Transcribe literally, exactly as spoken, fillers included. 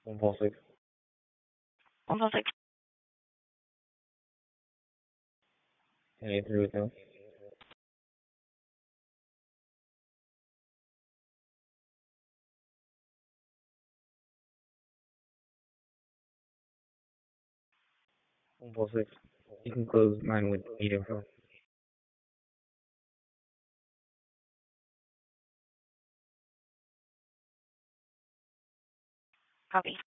One four six. One four six. Ten eight three with them. One four six. You can close mine with eight info. Copy.